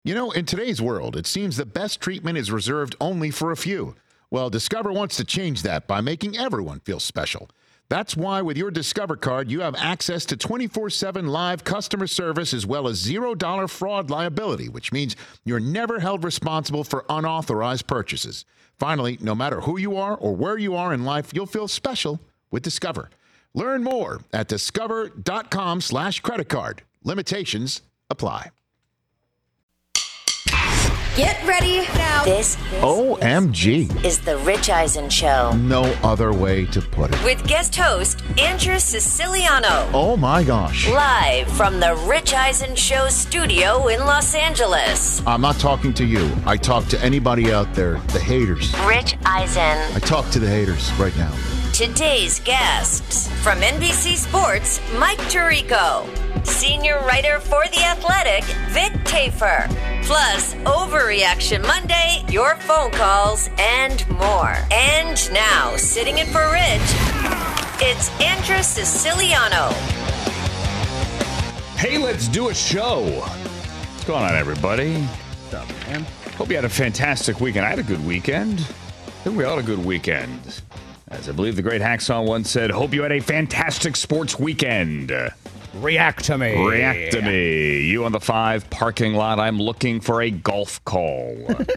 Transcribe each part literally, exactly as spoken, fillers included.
You know, in today's world, it seems the best treatment is reserved only for a few. Well, Discover wants to change that by making everyone feel special. That's why with your Discover card, you have access to twenty-four seven live customer service as well as zero dollar fraud liability, which means you're never held responsible for unauthorized purchases. Finally, no matter who you are or where you are in life, you'll feel special with Discover. Learn more at discover.com slash credit card. Limitations apply. Get ready now. This, this O M G is the Rich Eisen Show. No other way to put it. With guest host Andrew Siciliano. Oh my gosh. Live from the Rich Eisen Show studio in Los Angeles. I'm not talking to you. I talk to anybody out there, the haters. Rich Eisen. I talk to the haters right now. Today's guests from N B C Sports, Mike Tirico. Senior writer for The Athletic, Vic Tafur. Plus, Overreaction Monday, your phone calls, and more. And now, sitting in for Rich, it's Andrew Siciliano. Hey, let's do a show. What's going on, everybody? What's up, man? Hope you had a fantastic weekend. I had a good weekend. I think we all had a good weekend. As I believe the great Hacksaw once said, hope you had a fantastic sports weekend. React to me. React to me. You on the five parking lot. I'm looking for a golf call.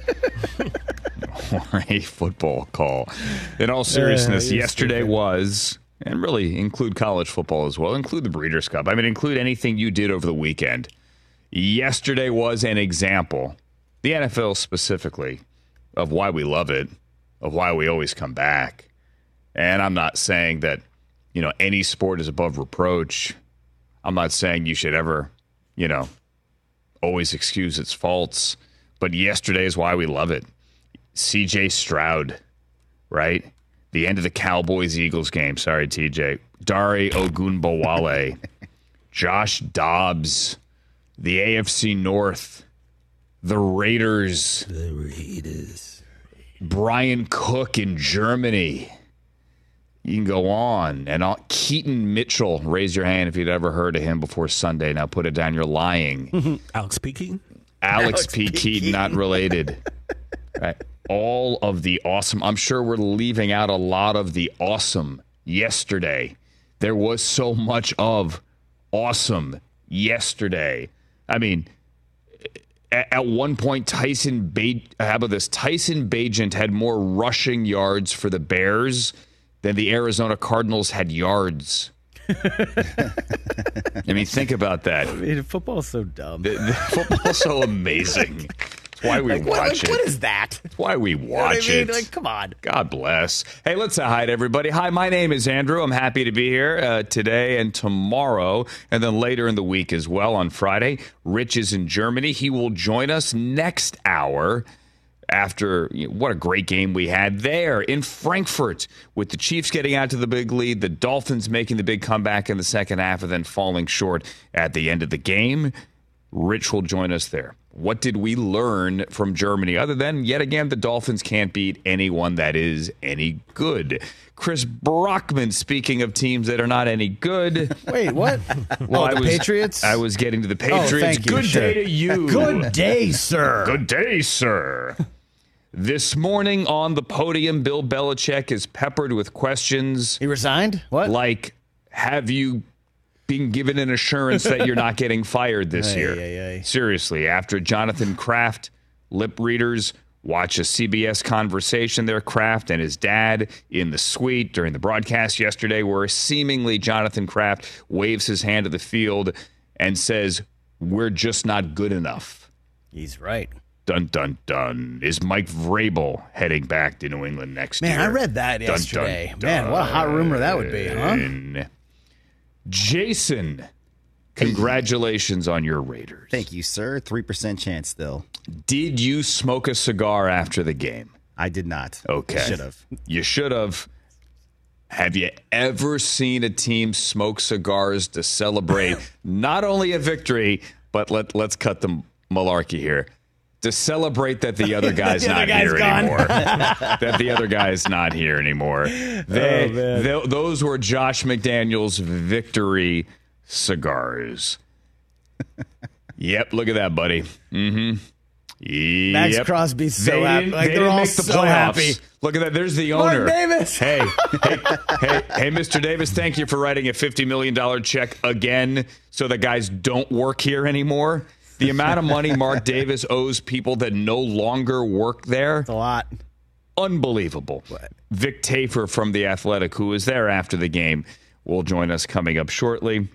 Or a football call. In all seriousness, uh, yesterday stupid. was, and really include college football as well, include the Breeders' Cup. I mean, include anything you did over the weekend. Yesterday was an example, the N F L specifically, of why we love it, of why we always come back. And I'm not saying that, you know, any sport is above reproach. I'm not saying you should ever, you know, always excuse its faults. But yesterday is why we love it. C J Stroud, right? The end of the Cowboys-Eagles game. Sorry, T J. Dare Ogunbowale. Josh Dobbs. The A F C North. The Raiders. The Raiders. Brian Cook in Germany. You can go on. And all, Keaton Mitchell, raise your hand if you'd ever heard of him before Sunday. Now put it down, you're lying. Alex P. Keaton? Alex, Alex P. P. Keaton, Keaton, not related. Right. All of the awesome. I'm sure we're leaving out a lot of the awesome yesterday. There was so much of awesome yesterday. I mean, at, at one point, Tyson ba- how about this? Tyson Bagent had more rushing yards for the Bears than the Arizona Cardinals had yards. I mean, think about that. I mean, football's so dumb. The, the football's so amazing. It's why we like, watch what, like, it. What is that? It's why we watch you know what I mean? it. Like, come on. God bless. Hey, let's say hi to everybody. Hi, my name is Andrew. I'm happy to be here uh, today and tomorrow, and then later in the week as well on Friday. Rich is in Germany. He will join us next hour. After you know, what a great game we had there in Frankfurt with the Chiefs getting out to the big lead, the Dolphins making the big comeback in the second half and then falling short at the end of the game. Rich will join us there. What did we learn from Germany other than, yet again, the Dolphins can't beat anyone that is any good? Chris Brockman, speaking of teams that are not any good. Wait, what? Well, oh, I the was, Patriots? I was getting to the Patriots. Oh, thank you. Good Sure. day to you. Good day, sir. Good day, sir. This morning on the podium, Bill Belichick is peppered with questions. He resigned? What? Like, have you been given an assurance that you're not getting fired this Aye, year? aye, aye. Seriously, after Jonathan Kraft, lip readers, watch a C B S conversation there, Kraft and his dad in the suite during the broadcast yesterday, where seemingly Jonathan Kraft waves his hand to the field and says, we're just not good enough. He's right. Dun, dun, dun. Is Mike Vrabel heading back to New England next Man, year? I read that Dun, yesterday. dun, Man, what a hot rumor that would be, huh? dun. Jason, congratulations on your Raiders. Thank you, sir. three percent chance still. Did you smoke a cigar after the game? I did not. Okay. Should have. You should have. Have you ever seen a team smoke cigars to celebrate not only a victory, but let, let's cut the malarkey here, to celebrate that the other guy's the not other guy's here gone. anymore. That the other guy is not here anymore. They, Oh, they, those were Josh McDaniels' victory cigars. Yep, look at that, buddy. Mm-hmm. Max Yep. Crosby's so they happy. didn't, Like, they they're didn't all make the so playoffs. happy. Look at that. There's the Mark owner. Davis. Hey, hey, hey, hey, Mister Davis, thank you for writing a fifty million dollars check again so that guys don't work here anymore. The amount of money Mark Davis owes people that no longer work there, It's a lot. unbelievable. What? Vic Tafur from The Athletic, who was there after the game, will join us coming up shortly.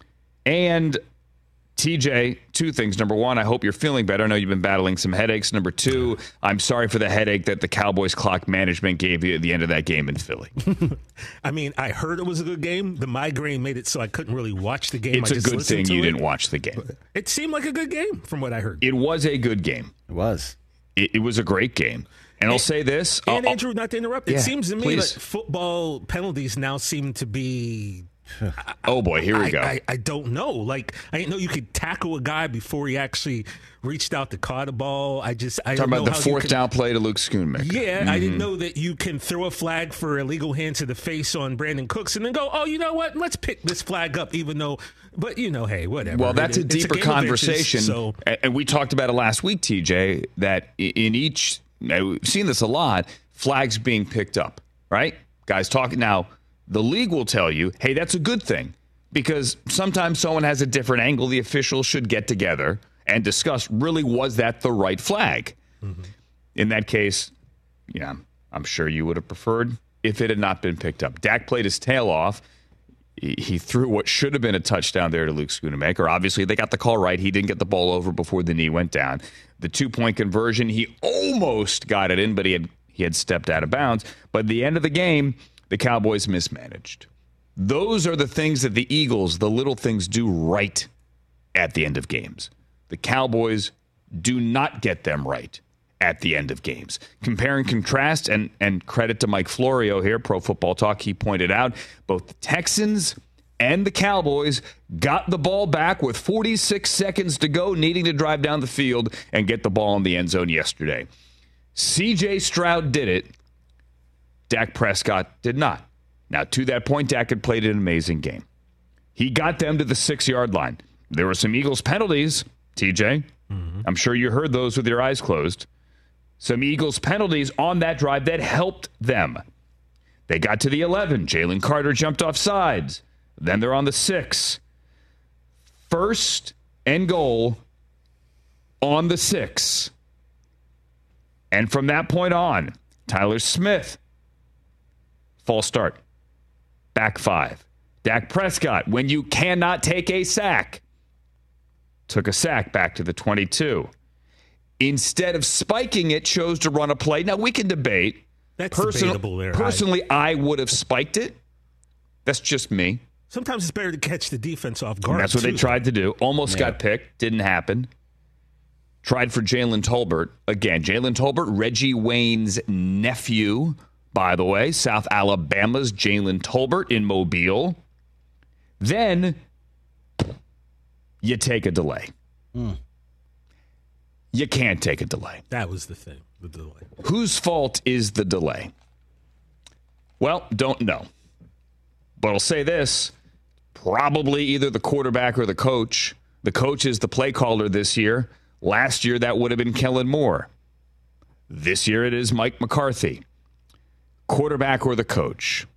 And T J, two things. Number one, I hope you're feeling better. I know you've been battling some headaches. Number two, I'm sorry for the headache that the Cowboys clock management gave you at the end of that game in Philly. I mean, I heard it was a good game. The migraine made it so I couldn't really watch the game. It's I a just good listened thing to you it. didn't watch the game. It seemed like a good game from what I heard. It was a good game. It was. It, it was a great game. And I'll say this. And I'll- Andrew, not to interrupt, Yeah, it seems to me please. that football penalties now seem to be. oh, boy, here we I, go. I, I don't know. Like, I didn't know you could tackle a guy before he actually reached out to caught a ball. I just, I Talking don't about know the how fourth you can, down play to Luke Schoonmaker. Yeah, I didn't know that you can throw a flag for illegal hand to the face on Brandon Cooks and then go, oh, you know what? Let's pick this flag up, even though, but you know, hey, whatever. Well, that's a It- it's deeper game of inches, conversation. so A- And we talked about it last week, T J, that i- in each, now, we've seen this a lot, flags being picked up, right? Guys talking. Now, the league will tell you, hey, that's a good thing because sometimes someone has a different angle. The officials should get together and discuss, really, was that the right flag? Mm-hmm. In that case, yeah, I'm sure you would have preferred if it had not been picked up. Dak played his tail off. He threw what should have been a touchdown there to Luke Schoonmaker. Obviously, they got the call right. He didn't get the ball over before the knee went down. The two-point conversion, he almost got it in, but he had he had stepped out of bounds. But at the end of the game, the Cowboys mismanaged. Those are the things that the Eagles, the little things, do right at the end of games. The Cowboys do not get them right at the end of games. Compare and contrast, and, and credit to Mike Florio here, Pro Football Talk, he pointed out, both the Texans and the Cowboys got the ball back with forty-six seconds to go, needing to drive down the field and get the ball in the end zone yesterday. C J Stroud did it. Dak Prescott did not. Now, to that point, Dak had played an amazing game. He got them to the six-yard line. There were some Eagles penalties, T J. Mm-hmm. I'm sure you heard those with your eyes closed. Some Eagles penalties on that drive that helped them. They got to the eleven. Jalen Carter jumped off sides. Then they're on the six. First and goal on the six. And from that point on, Tyler Smith, false start. Back five. Dak Prescott, when you cannot take a sack, took a sack back to the twenty-two. Instead of spiking it, chose to run a play. Now, we can debate. that's Person- debatable there. Personally, I would have spiked it. That's just me. Sometimes it's better to catch the defense off guard. And that's what too, they tried to do. Almost got picked. Didn't happen. Tried for Jalen Tolbert. Again, Jalen Tolbert, Reggie Wayne's nephew, by the way. South Alabama's Jalen Tolbert in Mobile. Then you take a delay. Mm. You can't take a delay. That was the thing, the delay. Whose fault is the delay? Well, don't know. But I'll say this. Probably either the quarterback or the coach. The coach is the play caller this year. Last year, that would have been Kellen Moore. This year, it is Mike McCarthy. Quarterback or the coach.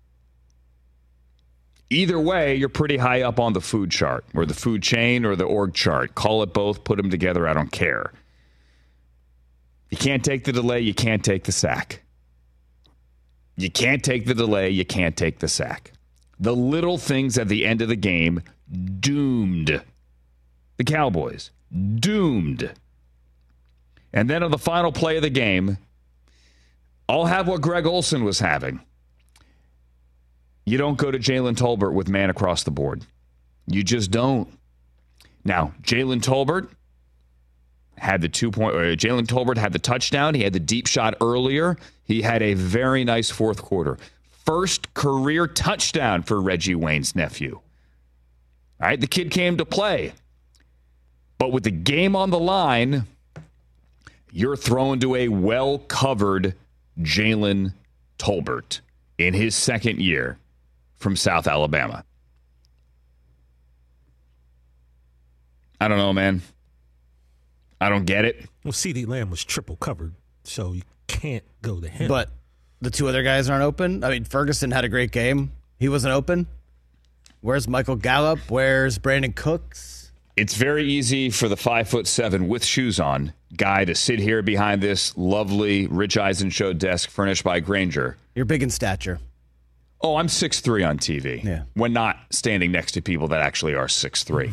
Either way, you're pretty high up on the food chart or the food chain or the org chart. Call it both, put them together. I don't care. You can't take the delay. You can't take the sack. You can't take the delay. You can't take the sack. The little things at the end of the game doomed the Cowboys. Doomed. And then on the final play of the game, I'll have what Greg Olsen was having. You don't go to Jalen Tolbert with man across the board. You just don't. Now, Jalen Tolbert had the two point. Or Jalen Tolbert had the touchdown. He had the deep shot earlier. He had a very nice fourth quarter. First career touchdown for Reggie Wayne's nephew. All right, the kid came to play. But with the game on the line, you're thrown to a well-covered Jalen Tolbert in his second year from South Alabama. I don't know, man. I don't get it. Well, CeeDee Lamb was triple covered, so you can't go to him. But the two other guys aren't open. I mean, Ferguson had a great game. He wasn't open. Where's Michael Gallup? Where's Brandon Cooks? It's very easy for the five foot seven with shoes on guy to sit here behind this lovely Rich Eisen show desk furnished by Granger. You're big in stature. Oh, I'm six three on T V. Yeah. When not standing next to people that actually are six three.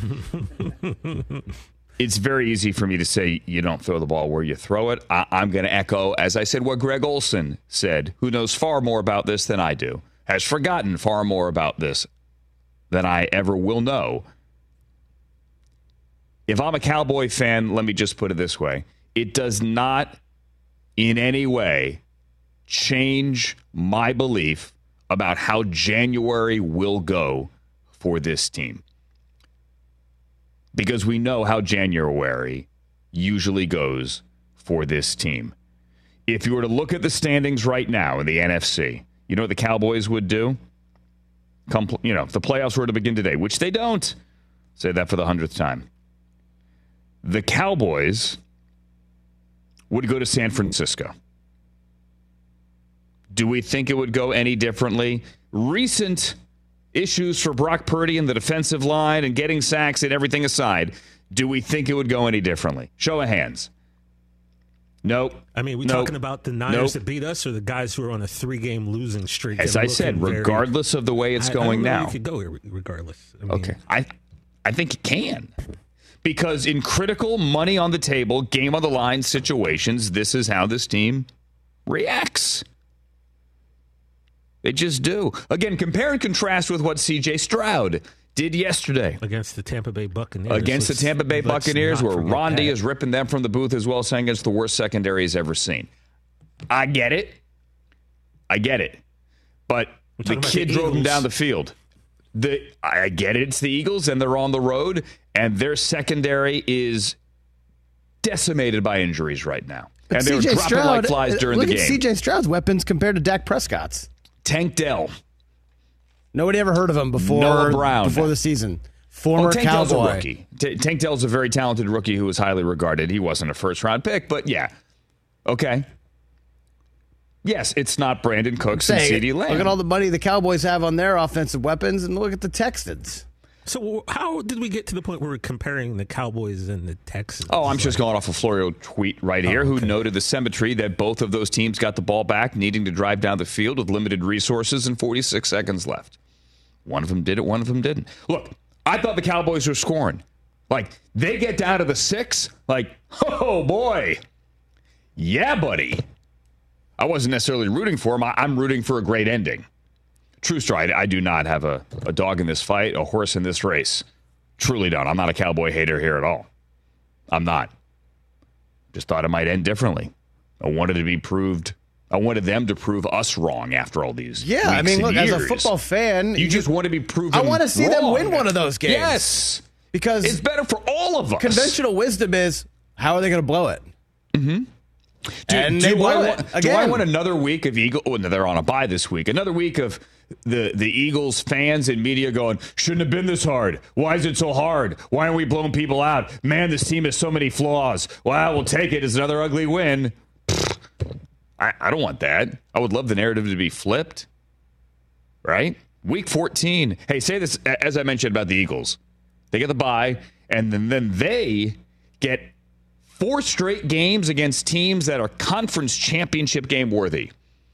It's very easy for me to say you don't throw the ball where you throw it. I- I'm going to echo, as I said, what Greg Olson said, who knows far more about this than I do, has forgotten far more about this than I ever will know. If I'm a Cowboy fan, let me just put it this way. It does not in any way change my belief about how January will go for this team. Because we know how January usually goes for this team. If you were to look at the standings right now in the N F C, you know what the Cowboys would do? Come, you know, if the playoffs were to begin today, which they don't. Say that for the hundredth time. The Cowboys would go to San Francisco. Do we think it would go any differently? Recent issues for Brock Purdy and the defensive line and getting sacks and everything aside, do we think it would go any differently? Show of hands. Nope. I mean, we nope. talking about the Niners nope. that beat us or the guys who are on a three-game losing streak? As I said, regardless very, of the way it's I, going I now. You could go here regardless. I mean, okay. I, I think it can. Because in critical, money on the table, game on the line situations, this is how this team reacts. They just do. Again, compare and contrast with what C J Stroud did yesterday. Against the Tampa Bay Buccaneers. Against let's, the Tampa Bay Buccaneers, where Rondi that. is ripping them from the booth as well, saying it's the worst secondary he's ever seen. I get it. I get it. But the kid the drove Eagles. him down the field. The I get it. It's the Eagles, and they're on the road, and their secondary is decimated by injuries right now. But and they were C J dropping Stroud, like flies during look the at game. C J Stroud's weapons compared to Dak Prescott's. Tank Dell. Nobody ever heard of him before Noah Brown. before the season. Former Oh, Tank Dell's a Cowboy. rookie. T- Tank Dell's a very talented rookie who was highly regarded. He wasn't a first-round pick, but yeah. Okay. Yes, it's not Brandon Cooks and Say, CeeDee Lamb. look at all the money the Cowboys have on their offensive weapons, and look at the Texans. So how did we get to the point where we're comparing the Cowboys and the Texans? Oh, I'm just going off a Florio tweet right here, Oh, okay. who noted the symmetry that both of those teams got the ball back, needing to drive down the field with limited resources and forty-six seconds left. One of them did it, one of them didn't. Look, I thought the Cowboys were scoring. Like, they get down to the six, like, oh, boy. Yeah, buddy. I wasn't necessarily rooting for him. I, I'm rooting for a great ending. True story, I, I do not have a, a dog in this fight, a horse in this race. Truly don't. I'm not a Cowboy hater here at all. I'm not. Just thought it might end differently. I wanted to be proved. I wanted them to prove us wrong after all these Yeah, I weeks mean, and look, as a years. football fan, You just want to be proven I want to see them wrong. win one of those games. Yes. Because It's better for all of us. conventional wisdom is, how are they going to blow it? Do, And do they blew I it want, do I again. want another week of Eagle? Oh, no, they're on a bye this week. Another week of the, the Eagles fans and media going, shouldn't have been this hard. Why is it so hard? Why aren't we blowing people out? Man, this team has so many flaws. Well, we'll take it as another ugly win. Pfft. I, I don't want that. I would love the narrative to be flipped. Right? Week fourteen. Hey, say this, as I mentioned about the Eagles. They get the bye, and then, then they get four straight games against teams that are conference championship game worthy.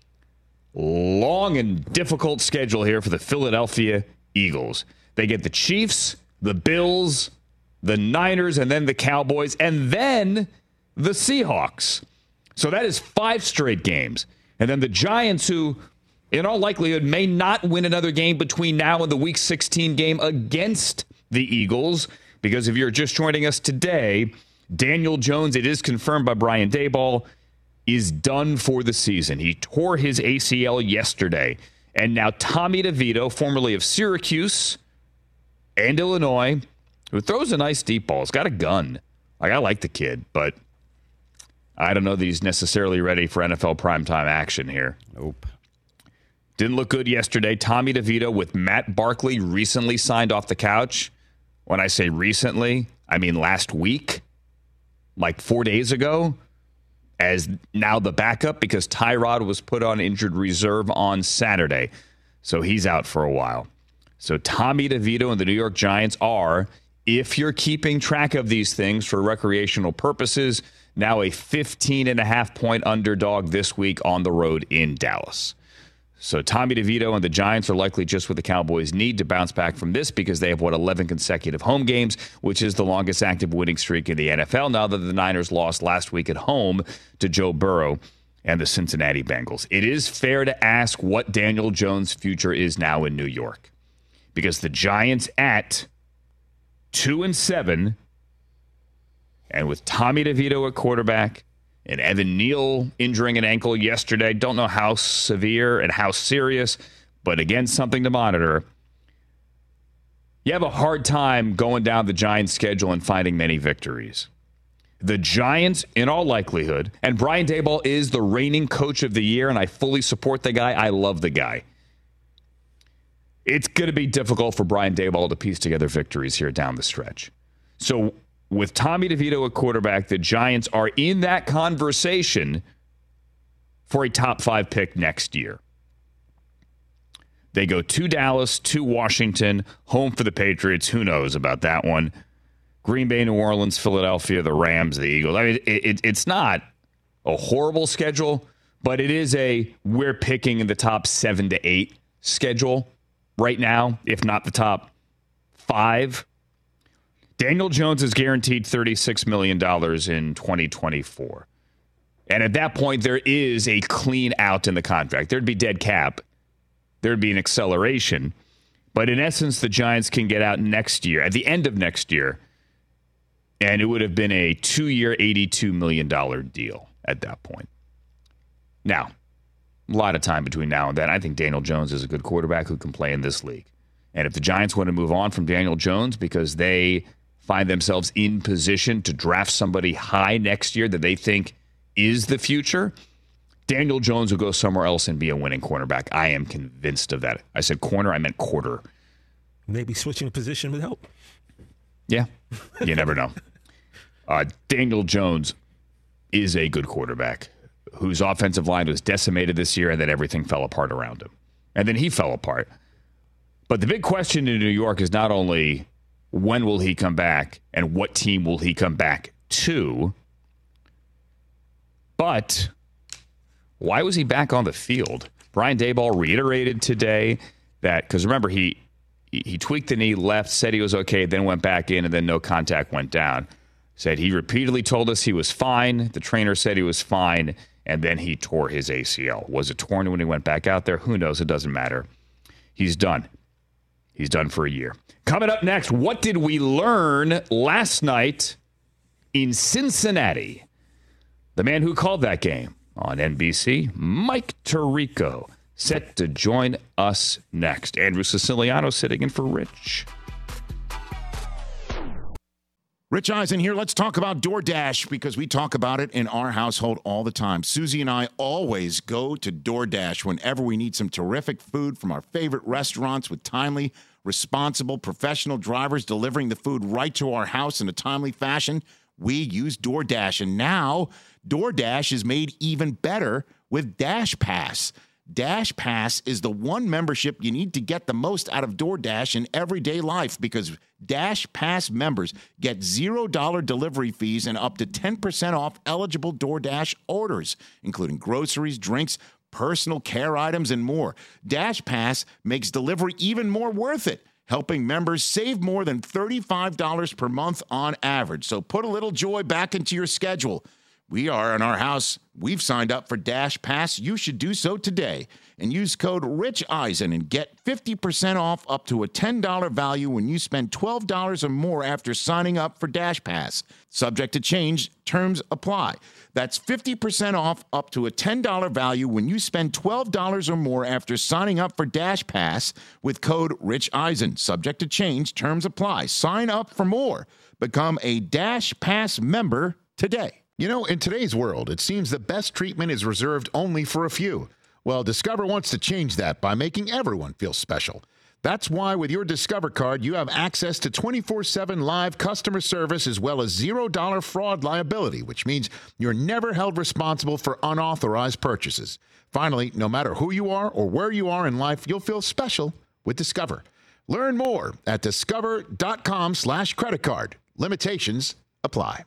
Long and difficult schedule here for the Philadelphia Eagles. They get the Chiefs, the Bills, the Niners, and then the Cowboys, and then the Seahawks. So that is five straight games. And then the Giants, who in all likelihood may not win another game between now and the Week sixteen game against the Eagles, because if you're just joining us today, Daniel Jones, it is confirmed by Brian Daboll, is done for the season. He tore his A C L yesterday. And now Tommy DeVito, formerly of Syracuse and Illinois, who throws a nice deep ball, has got a gun. Like, I like the kid, but I don't know that he's necessarily ready for N F L primetime action here. Nope. Didn't look good yesterday. Tommy DeVito with Matt Barkley recently signed off the couch. When I say recently, I mean last week. like four days ago as now the backup because Tyrod was put on injured reserve on Saturday. So he's out for a while. So Tommy DeVito and the New York Giants are, if you're keeping track of these things for recreational purposes, now a fifteen and a half point underdog this week on the road in Dallas. So Tommy DeVito and the Giants are likely just what the Cowboys need to bounce back from this because they have, what, eleven consecutive home games, which is the longest active winning streak in the N F L now that the Niners lost last week at home to Joe Burrow and the Cincinnati Bengals. It is fair to ask what Daniel Jones' future is now in New York because the Giants at two and seven and with Tommy DeVito at quarterback and Evan Neal injuring an ankle yesterday. Don't know how severe and how serious, but again, something to monitor. You have a hard time going down the Giants' schedule and finding many victories. The Giants, in all likelihood, and Brian Daboll is the reigning coach of the year, and I fully support the guy. I love the guy. It's going to be difficult for Brian Daboll to piece together victories here down the stretch. So with Tommy DeVito at quarterback, the Giants are in that conversation for a top five pick next year. They go to Dallas, to Washington, home for the Patriots. Who knows about that one? Green Bay, New Orleans, Philadelphia, the Rams, the Eagles. I mean, it, it, it's not a horrible schedule, but it is a we're picking in the top seven to eight schedule right now, if not the top five. Daniel Jones is guaranteed thirty-six million dollars in twenty twenty-four. And at that point, there is a clean out in the contract. There'd be dead cap. There'd be an acceleration. But in essence, the Giants can get out next year, at the end of next year, and it would have been a two-year, eighty-two million dollars deal at that point. Now, a lot of time between now and then. I think Daniel Jones is a good quarterback who can play in this league. And if the Giants want to move on from Daniel Jones because they find themselves in position to draft somebody high next year that they think is the future, Daniel Jones will go somewhere else and be a winning cornerback. I am convinced of that. I said corner, I meant quarter. Maybe switching position would help. Yeah, you never know. Uh, Daniel Jones is a good quarterback whose offensive line was decimated this year and then everything fell apart around him. And then he fell apart. But the big question in New York is not only when will he come back and what team will he come back to, but why was he back on the field? Brian Daboll reiterated today that, because remember, he he tweaked the knee, left, said he was okay, then went back in, and then no contact went down. Said he repeatedly told us he was fine. The trainer said he was fine, and then he tore his A C L. Was it torn when he went back out there? Who knows? It doesn't matter. He's done. He's done for a year. Coming up next, what did we learn last night in Cincinnati? The man who called that game on N B C, Mike Tirico, set to join us next. Andrew Siciliano sitting in for Rich. Rich Eisen here. Let's talk about DoorDash because we talk about it in our household all the time. Susie and I always go to DoorDash whenever we need some terrific food from our favorite restaurants with timely, responsible, professional drivers delivering the food right to our house in a timely fashion. We use DoorDash, and now DoorDash is made even better with Dash Pass. Dash Pass is the one membership you need to get the most out of DoorDash in everyday life because Dash Pass members get zero dollars delivery fees and up to ten percent off eligible DoorDash orders, including groceries, drinks, personal care items, and more. Dash Pass makes delivery even more worth it, helping members save more than thirty-five dollars per month on average. So put a little joy back into your schedule. We are in our house. We've signed up for Dash Pass. You should do so today and use code Rich Eisen and get fifty percent off up to a ten dollars value when you spend twelve dollars or more after signing up for Dash Pass. Subject to change, terms apply. That's fifty percent off up to a ten dollars value when you spend twelve dollars or more after signing up for Dash Pass with code Rich Eisen. Subject to change, terms apply. Sign up for more. Become a Dash Pass member today. You know, in today's world, it seems the best treatment is reserved only for a few. Well, Discover wants to change that by making everyone feel special. That's why with your Discover card, you have access to twenty-four seven live customer service as well as zero dollar fraud liability, which means you're never held responsible for unauthorized purchases. Finally, no matter who you are or where you are in life, you'll feel special with Discover. Learn more at discover.com slash credit card. Limitations apply.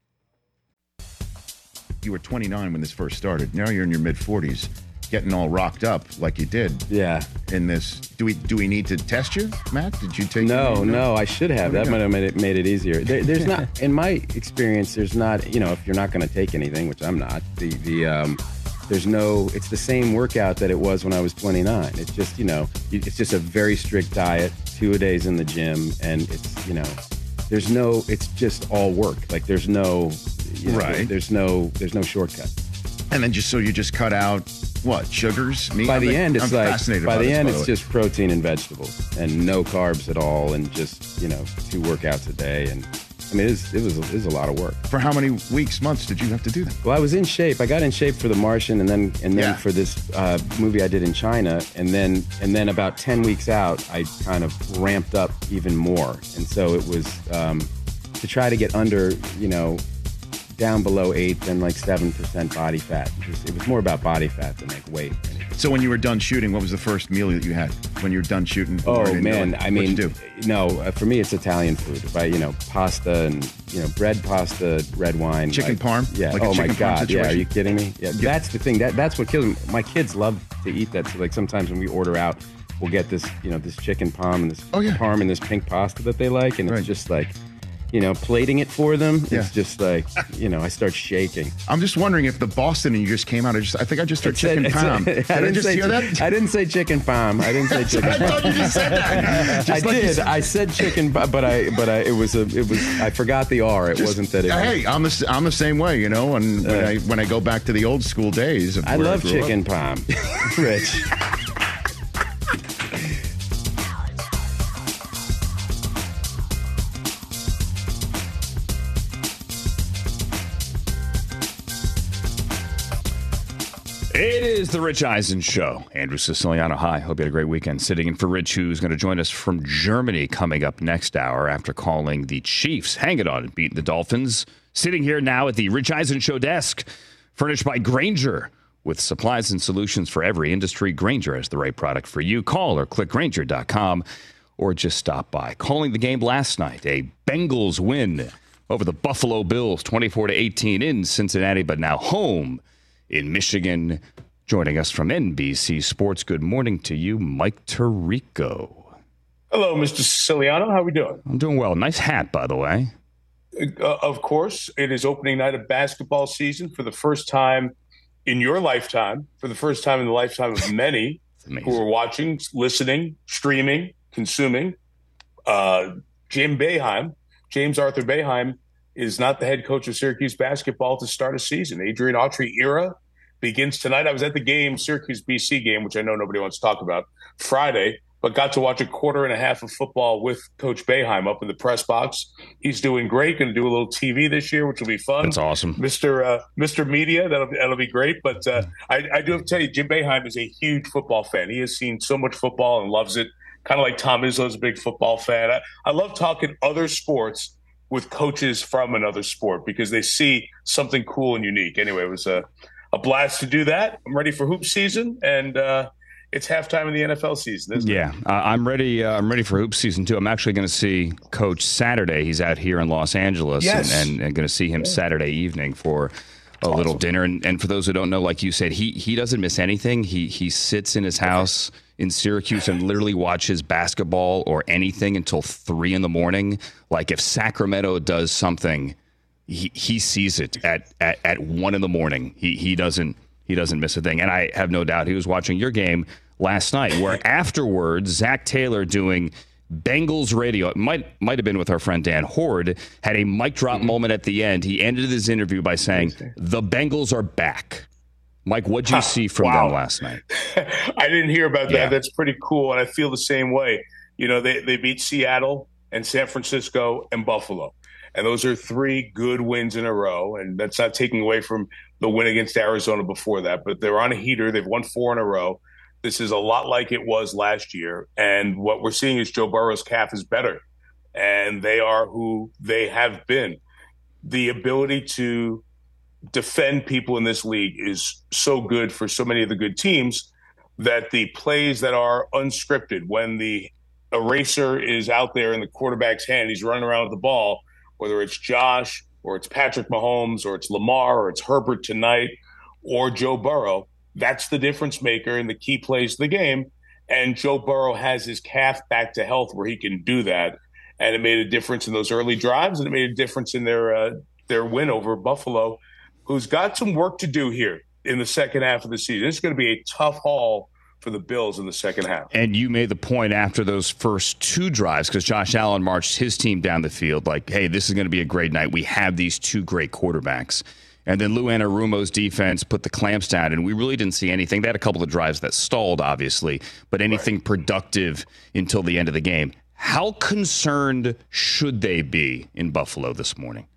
You were twenty-nine when this first started. Now you're in your mid-forties. Getting all rocked up like you did. Yeah. In this, do we do we need to test you, Matt? Did you take? No, any, no, I should have. That might have made it made it easier. There, there's not, in my experience, there's not. You know, if you're not going to take anything, which I'm not, the the um, there's no. It's the same workout that it was when I was twenty-nine. It's just you know, it's just a very strict diet, two a days in the gym, and it's you know, there's no. It's just all work. Like there's no, you know, right. There's no, there's no shortcut. And then just so you just cut out. What, sugars? Meat? By the think, end, it's I'm like, by the this, end, by the it's way. just protein and vegetables and no carbs at all and just, you know, two workouts a day. And I mean, it was, it was, it was a lot of work. For how many weeks, months did you have to do that? Well, I was in shape. I got in shape for The Martian and then, and then Yeah. for this uh, movie I did in China. And then, and then about ten weeks out, I kind of ramped up even more. And so it was um, to try to get under, you know, down below eight, then like seven percent body fat. It was, it was more about body fat than like weight. So when you were done shooting, what was the first meal that you had when you were done shooting? Oh Or in man, Italy? I mean, What'd you do? no, uh, for me it's Italian food. If I, you know, pasta and you know, bread, pasta, red wine, Chicken like, parm? Yeah. Like a oh my chicken parm god. Yeah. Are situation? you kidding me? Yeah. Yeah. That's the thing. That that's what kills me. My kids love to eat that. So like sometimes when we order out, we'll get this, you know, this chicken parm and this Oh, yeah. parm and this pink pasta that they like, and Right. it's just like, you know, plating it for them. Yeah. It's just like, you know, I start shaking. I'm just wondering if the Boston and you just came out. I just, I think I just heard It said- chicken it said- palm. Did I, didn't just say hear chi- that? I didn't say chicken palm. I didn't say chicken I palm. thought you just said that. I Just like you did. said- I said chicken, but but I but I it was a it was I forgot the R. It Just- wasn't that. It was, Hey, I'm the I'm the same way, you know. And when Uh, I when I go back to the old school days, of I where love grew up- chicken palm, Rich. It is the Rich Eisen Show. Andrew Siciliano, hi. Hope you had a great weekend. Sitting in for Rich, who's going to join us from Germany coming up next hour after calling the Chiefs, hang it on, and beating the Dolphins. Sitting here now at the Rich Eisen Show desk, furnished by Grainger, with supplies and solutions for every industry. Grainger has the right product for you. Call or click Grainger dot com or just stop by. Calling the game last night, a Bengals win over the Buffalo Bills, twenty-four to eighteen in Cincinnati, but now home in Michigan. Joining us from N B C Sports, good morning to you, Mike Tirico. Hello, Mister Siciliano. How are we doing? I'm doing well. Nice hat, by the way. Uh, of course, it is opening night of basketball season for the first time in your lifetime, for the first time in the lifetime of many amazing. who are watching, listening, streaming, consuming. Uh, Jim Boeheim, James Arthur Boeheim, is not the head coach of Syracuse basketball to start a season. Adrian Autry era begins tonight. I was at the game, Syracuse B C game, which I know nobody wants to talk about, Friday, but got to watch a quarter and a half of football with Coach Boeheim up in the press box. He's doing great. Going to do a little T V this year, which will be fun. That's awesome. Mister Uh, Mister Media, that'll, that'll be great. But uh, I, I do have to tell you, Jim Boeheim is a huge football fan. He has seen so much football and loves it, kind of like Tom Izzo's a big football fan. I, I love talking other sports with coaches from another sport because they see something cool and unique. Anyway, it was a, a blast to do that. I'm ready for hoop season, and uh, it's halftime in the N F L season, isn't Yeah, it? uh, I'm ready. Uh, I'm ready for hoop season too. I'm actually going to see Coach Saturday. He's out here in Los Angeles, Yes. and, and, and going to see him Saturday evening for a little dinner. And, and for those who don't know, like you said, he he doesn't miss anything. He he sits in his house in Syracuse and literally watches basketball or anything until three in the morning. Like if Sacramento does something, he he sees it at at, at one in the morning. He he doesn't he doesn't miss a thing. And I have no doubt he was watching your game last night, where afterwards Zach Taylor doing Bengals radio, it might might have been with our friend Dan Horde, had a mic drop Mm-hmm. moment at the end. He ended his interview by saying, "The Bengals are back." Mike, what'd you see from Wow. them last night? I didn't hear about that. Yeah. That's pretty cool, and I feel the same way. You know, they, they beat Seattle and San Francisco and Buffalo, and those are three good wins in a row, and that's not taking away from the win against Arizona before that, but they're on a heater. They've won four in a row. This is a lot like it was last year. And what we're seeing is Joe Burrow's calf is better. And they are who they have been. The ability to defend people in this league is so good for so many of the good teams that the plays that are unscripted, when the eraser is out there in the quarterback's hand, he's running around with the ball, whether it's Josh or it's Patrick Mahomes or it's Lamar or it's Herbert tonight or Joe Burrow, that's the difference maker in the key plays of the game. And Joe Burrow has his calf back to health where he can do that. And it made a difference in those early drives, and it made a difference in their uh, their win over Buffalo, who's got some work to do here in the second half of the season. It's going to be a tough haul for the Bills in the second half. And you made the point after those first two drives, because Josh Allen marched his team down the field like, hey, this is going to be a great night. We have these two great quarterbacks. And then Lou Anarumo's defense put the clamps down, and we really didn't see anything. They had a couple of drives that stalled, obviously, but anything right. productive until the end of the game. How concerned should they be in Buffalo this morning?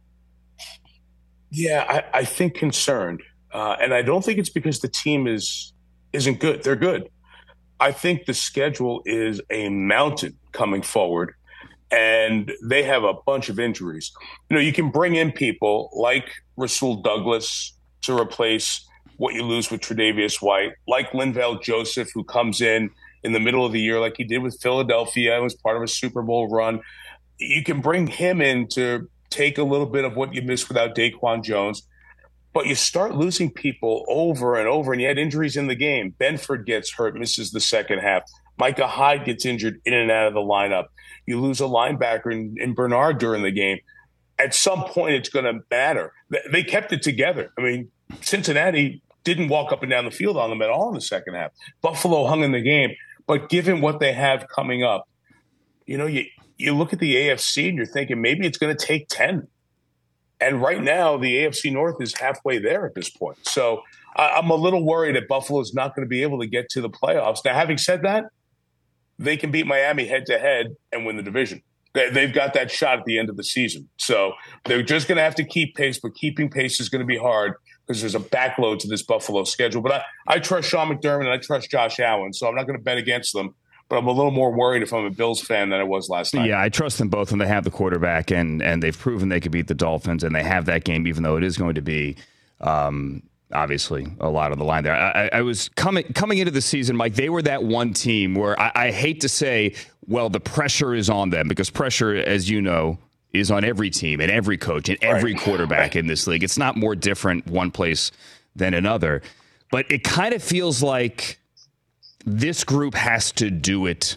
Yeah, I, I think concerned. Uh, and I don't think it's because the team is, isn't good. They're good. I think the schedule is a mountain coming forward, and they have a bunch of injuries. You know, you can bring in people like Rasul Douglas to replace what you lose with Tre'Davious White, like Linval Joseph, who comes in in the middle of the year like he did with Philadelphia and was part of a Super Bowl run. You can bring him in to take a little bit of what you missed without Daquan Jones. But you start losing people over and over, and you had injuries in the game. Benford gets hurt, misses the second half. Micah Hyde gets injured in and out of the lineup. You lose a linebacker in, in Bernard during the game. At some point, it's going to matter. They kept it together. I mean, Cincinnati didn't walk up and down the field on them at all in the second half. Buffalo hung in the game. But given what they have coming up, you know, you, you look at the A F C and you're thinking maybe it's going to take ten. And right now, the A F C North is halfway there at this point. So I, I'm a little worried that Buffalo is not going to be able to get to the playoffs. Now, having said that, they can beat Miami head-to-head and win the division. They, they've got that shot at the end of the season. So they're just going to have to keep pace, but keeping pace is going to be hard because there's a backload to this Buffalo schedule. But I, I trust Sean McDermott and I trust Josh Allen, so I'm not going to bet against them. But I'm a little more worried if I'm a Bills fan than I was last night. Yeah, I trust them both, and they have the quarterback, and, and they've proven they could beat the Dolphins, and they have that game, even though it is going to be um, obviously a lot on the line there. I, I was coming coming into the season, Mike, they were that one team where I, I hate to say, well, the pressure is on them, because pressure, as you know, is on every team and every coach and every right. quarterback in this league. It's not more different one place than another. But it kind of feels like this group has to do it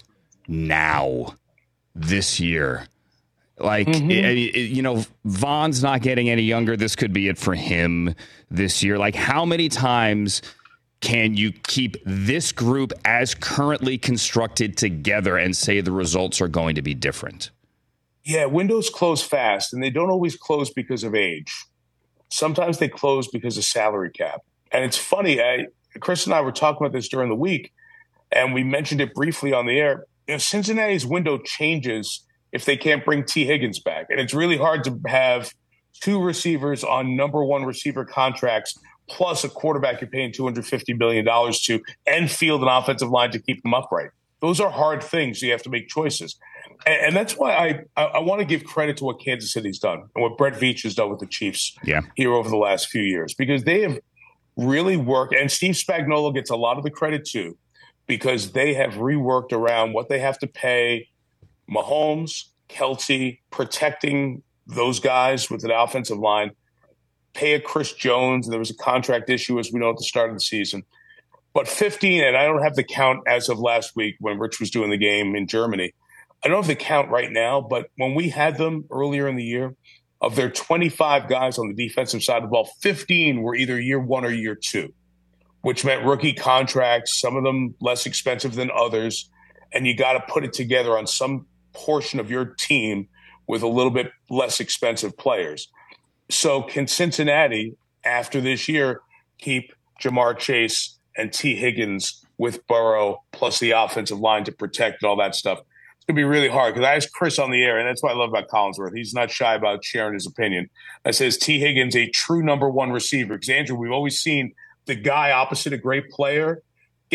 now, this year. Like, mm-hmm. it, it, you know, Vaughn's not getting any younger. This could be it for him this year. Like, how many times can you keep this group as currently constructed together and say the results are going to be different? Yeah, windows close fast, and they don't always close because of age. Sometimes they close because of salary cap. And it's funny, I, Chris and I were talking about this during the week, and we mentioned it briefly on the air. You know, Cincinnati's window changes if they can't bring T. Higgins back. And it's really hard to have two receivers on number one receiver contracts plus a quarterback you're paying two hundred fifty million dollars to and field an offensive line to keep them upright. Those are hard things. So you have to make choices. And, and that's why I, I, I want to give credit to what Kansas City's done and what Brett Veach has done with the Chiefs yeah. here over the last few years, because they have really worked. And Steve Spagnuolo gets a lot of the credit too, because they have reworked around what they have to pay Mahomes, Kelce, protecting those guys with an offensive line, pay a Chris Jones. There was a contract issue, as we know, at the start of the season. But fifteen, and I don't have the count as of last week when Rich was doing the game in Germany. I don't have the count right now, but when we had them earlier in the year, of their twenty-five guys on the defensive side of the ball, fifteen were either year one or year two, which meant rookie contracts, some of them less expensive than others. And you got to put it together on some portion of your team with a little bit less expensive players. So can Cincinnati, after this year, keep Jamar Chase and T. Higgins with Burrow plus the offensive line to protect and all that stuff? It's going to be really hard, because I asked Chris on the air, and that's what I love about Collinsworth. He's not shy about sharing his opinion. I says, T. Higgins, a true number one receiver. Because, Andrew, we've always seen the guy opposite a great player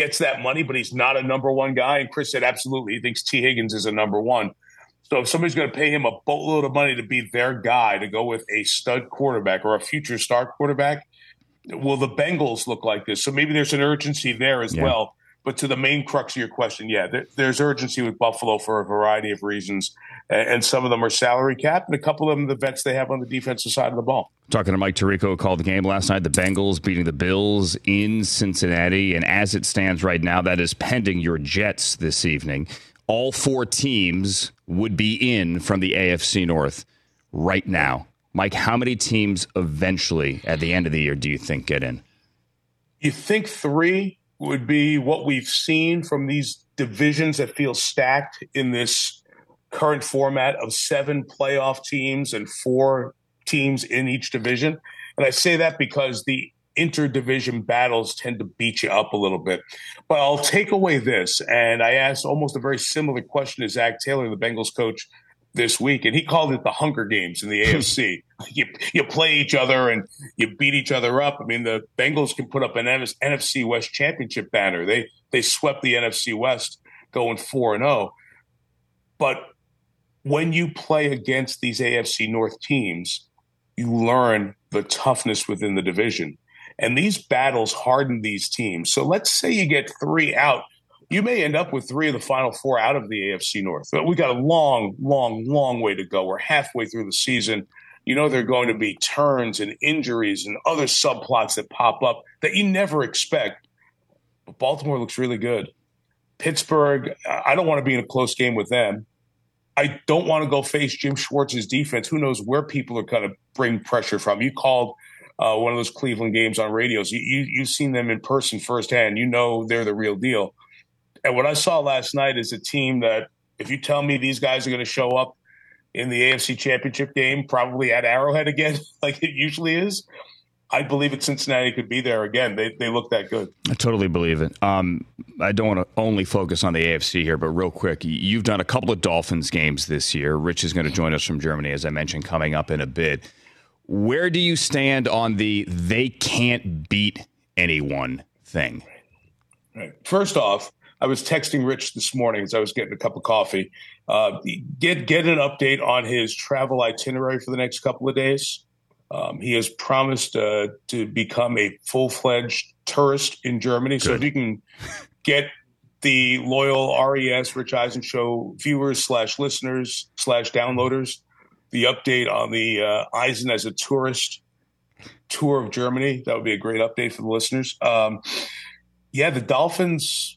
gets that money, but he's not a number one guy. And Chris said, absolutely, he thinks T. Higgins is a number one. So if somebody's going to pay him a boatload of money to be their guy, to go with a stud quarterback or a future star quarterback, will the Bengals look like this? So maybe there's an urgency there as yeah. well. But to the main crux of your question, yeah, there, there's urgency with Buffalo for a variety of reasons. And, and some of them are salary cap, and a couple of them the vets they have on the defensive side of the ball. Talking to Mike Tirico, who called the game last night, the Bengals beating the Bills in Cincinnati. And as it stands right now, that is pending your Jets this evening. All four teams would be in from the A F C North right now. Mike, how many teams eventually at the end of the year do you think get in? You think three would be what we've seen from these divisions that feel stacked in this current format of seven playoff teams and four teams in each division. And I say that because the interdivision battles tend to beat you up a little bit. But I'll take away this, and I asked almost a very similar question to Zach Taylor, the Bengals coach, this week, and he called it the Hunger Games in the A F C. you, you play each other and you beat each other up. I mean, the Bengals can put up an N F C West championship banner. They they swept the N F C West going four and oh. But when you play against these A F C North teams, you learn the toughness within the division. And these battles harden these teams. So let's say you get three out. You may end up with three of the final four out of the A F C North. But we got a long, long, long way to go. We're halfway through the season. You know, there are going to be turns and injuries and other subplots that pop up that you never expect. But Baltimore looks really good. Pittsburgh, I don't want to be in a close game with them. I don't want to go face Jim Schwartz's defense. Who knows where people are going to bring pressure from. You called uh, one of those Cleveland games on radios. You, you, you've seen them in person firsthand. You know they're the real deal. And what I saw last night is a team that, if you tell me these guys are going to show up in the A F C Championship game, probably at Arrowhead again, like it usually is, I believe that Cincinnati could be there again. They they look that good. I totally believe it. Um, I don't want to only focus on the A F C here, but real quick, you've done a couple of Dolphins games this year. Rich is going to join us from Germany, as I mentioned, coming up in a bit. Where do you stand on the they can't beat anyone thing? Right. First off, I was texting Rich this morning as I was getting a cup of coffee. Uh, get get an update on his travel itinerary for the next couple of days. Um, he has promised uh, to become a full-fledged tourist in Germany. Good. So if you can get the loyal R E S Rich Eisen Show viewers slash listeners slash downloaders the update on the uh, Eisen as a tourist tour of Germany, that would be a great update for the listeners. Um, yeah, the Dolphins,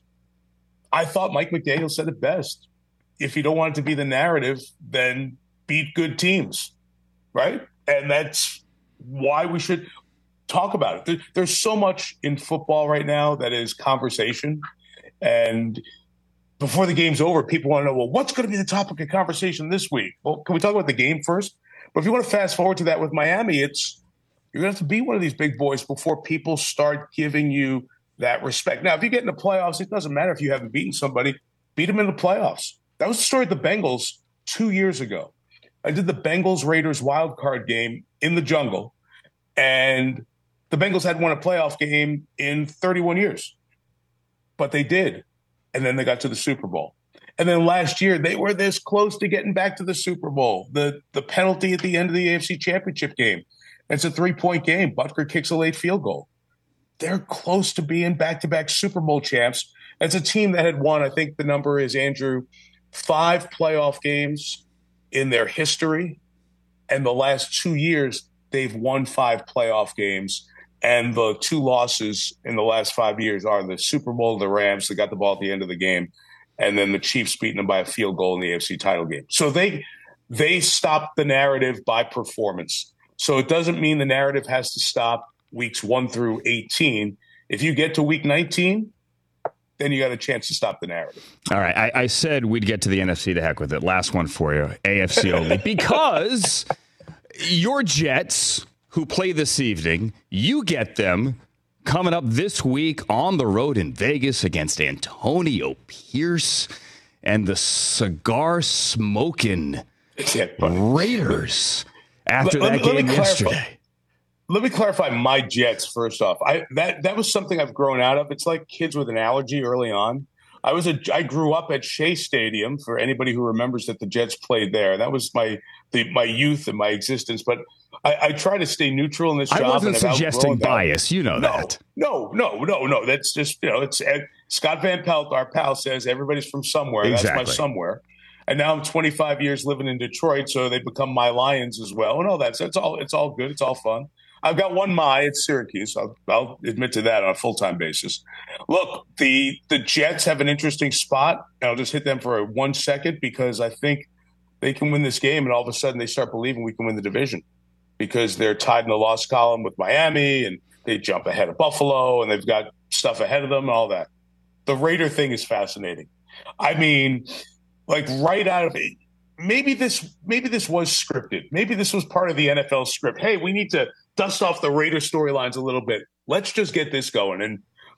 I thought Mike McDaniel said it best. If you don't want it to be the narrative, then beat good teams, right? And that's why we should talk about it. There, there's so much in football right now that is conversation. And before the game's over, people want to know, well, what's going to be the topic of conversation this week? Well, can we talk about the game first? But if you want to fast forward to that with Miami, it's you're going to have to be one of these big boys before people start giving you that respect. Now, if you get in the playoffs, it doesn't matter if you haven't beaten somebody. Beat them in the playoffs. That was the story of the Bengals two years ago. I did the Bengals-Raiders wild card game in the jungle, and the Bengals hadn't won a playoff game in thirty-one years. But they did, and then they got to the Super Bowl. And then last year, they were this close to getting back to the Super Bowl. The the penalty at the end of the A F C Championship game. It's a three-point game. Butker kicks a late field goal. They're close to being back-to-back Super Bowl champs. It's a team that had won, I think the number is, Andrew, five playoff games in their history. And the last two years, they've won five playoff games. And the two losses in the last five years are the Super Bowl, the Rams, that got the ball at the end of the game, and then the Chiefs beating them by a field goal in the A F C title game. So they they stopped the narrative by performance. So it doesn't mean the narrative has to stop weeks one through eighteen. If you get to week nineteen, then you got a chance to stop the narrative. All right. I, I said we'd get to the N F C. To heck with it. Last one for you. A F C only. Because your Jets, who play this evening, you get them coming up this week on the road in Vegas against Antonio Pierce and the cigar-smoking Raiders after let, that let, game let yesterday. let me clarify my Jets first off. I that that was something I've grown out of. It's like kids with an allergy early on. I was a I grew up at Shea Stadium, for anybody who remembers that the Jets played there. That was my the, my youth and my existence. But I, I try to stay neutral in this job. I wasn't and suggesting bias. You know no, that. No, no, no, no. That's just, you know, it's uh, Scott Van Pelt, our pal, says everybody's from somewhere. Exactly. That's my somewhere. And now I'm twenty-five years living in Detroit, so they become my Lions as well. And all that. So it's all it's all good. It's all fun. I've got one my, it's Syracuse. I'll, I'll admit to that on a full-time basis. Look, the the Jets have an interesting spot. And I'll just hit them for a one second because I think they can win this game, and all of a sudden they start believing we can win the division because they're tied in the loss column with Miami, and they jump ahead of Buffalo, and they've got stuff ahead of them and all that. The Raider thing is fascinating. I mean, like right out of it, maybe this maybe this was scripted. Maybe this was part of the N F L script. Hey, we need to dust off the Raider storylines a little bit. Let's just get this going. And